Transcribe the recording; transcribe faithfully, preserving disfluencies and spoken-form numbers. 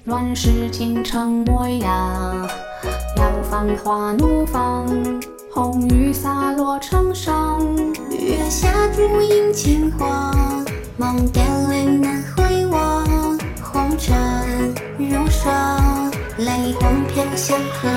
乱世倾城模样，要繁华怒放，红雨洒落城上。 月下烛影金黄，梦点泪难回望。红尘如霜，泪光飘向河